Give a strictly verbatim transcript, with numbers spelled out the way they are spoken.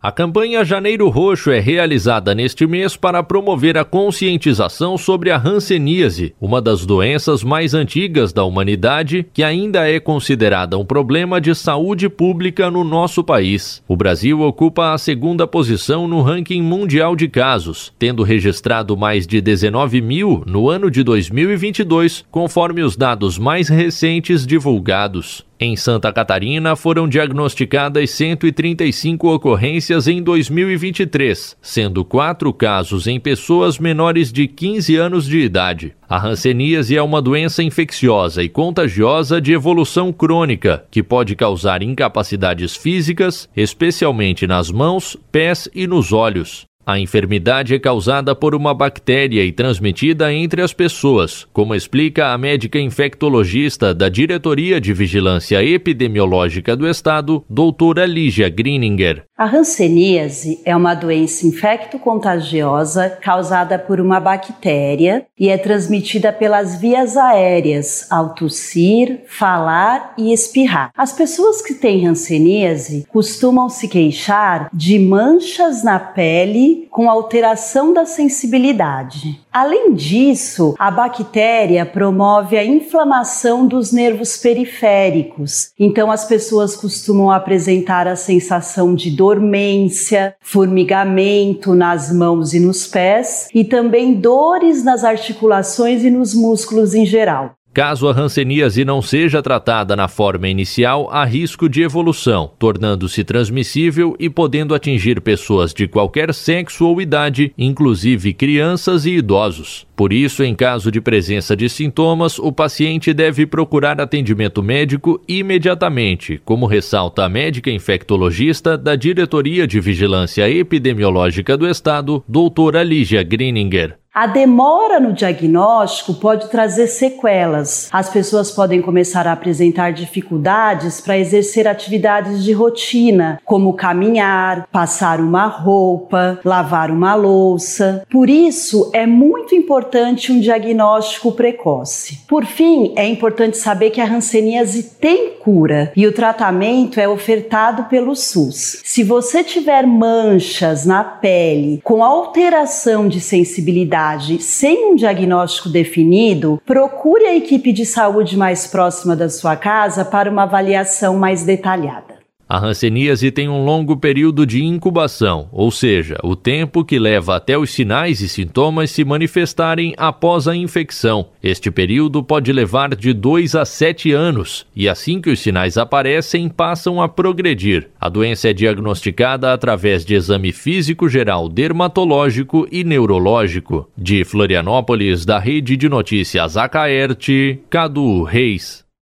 A campanha Janeiro Roxo é realizada neste mês para promover a conscientização sobre a hanseníase, uma das doenças mais antigas da humanidade que ainda é considerada um problema de saúde pública no nosso país. O Brasil ocupa a segunda posição no ranking mundial de casos, tendo registrado mais de dezenove mil no ano de dois mil e vinte e dois, conforme os dados mais recentes divulgados. Em Santa Catarina, foram diagnosticadas cento e trinta e cinco ocorrências em dois mil e vinte e três, sendo quatro casos em pessoas menores de quinze anos de idade. A hanseníase é uma doença infecciosa e contagiosa de evolução crônica, que pode causar incapacidades físicas, especialmente nas mãos, pés e nos olhos. A enfermidade é causada por uma bactéria e transmitida entre as pessoas, como explica a médica infectologista da Diretoria de Vigilância Epidemiológica do Estado, doutora Lígia Grininger. A hanseníase é uma doença infecto-contagiosa causada por uma bactéria e é transmitida pelas vias aéreas, ao tossir, falar e espirrar. As pessoas que têm hanseníase costumam se queixar de manchas na pele com alteração da sensibilidade. Além disso, a bactéria promove a inflamação dos nervos periféricos. Então, as pessoas costumam apresentar a sensação de dormência, formigamento nas mãos e nos pés e também dores nas articulações e nos músculos em geral. Caso a hanseníase não seja tratada na forma inicial, há risco de evolução, tornando-se transmissível e podendo atingir pessoas de qualquer sexo ou idade, inclusive crianças e idosos. Por isso, em caso de presença de sintomas, o paciente deve procurar atendimento médico imediatamente, como ressalta a médica infectologista da Diretoria de Vigilância Epidemiológica do Estado, doutora Lígia Grininger. A demora no diagnóstico pode trazer sequelas. As pessoas podem começar a apresentar dificuldades para exercer atividades de rotina, como caminhar, passar uma roupa, lavar uma louça. Por isso, é muito importante um diagnóstico precoce. Por fim, é importante saber que a hanseníase tem cura e o tratamento é ofertado pelo SUS. Se você tiver manchas na pele com alteração de sensibilidade sem um diagnóstico definido, procure a equipe de saúde mais próxima da sua casa para uma avaliação mais detalhada. A hanseníase tem um longo período de incubação, ou seja, o tempo que leva até os sinais e sintomas se manifestarem após a infecção. Este período pode levar de dois a sete anos, e assim que os sinais aparecem, passam a progredir. A doença é diagnosticada através de exame físico geral, dermatológico e neurológico. De Florianópolis, da Rede de Notícias Acaerte, Cadu Reis.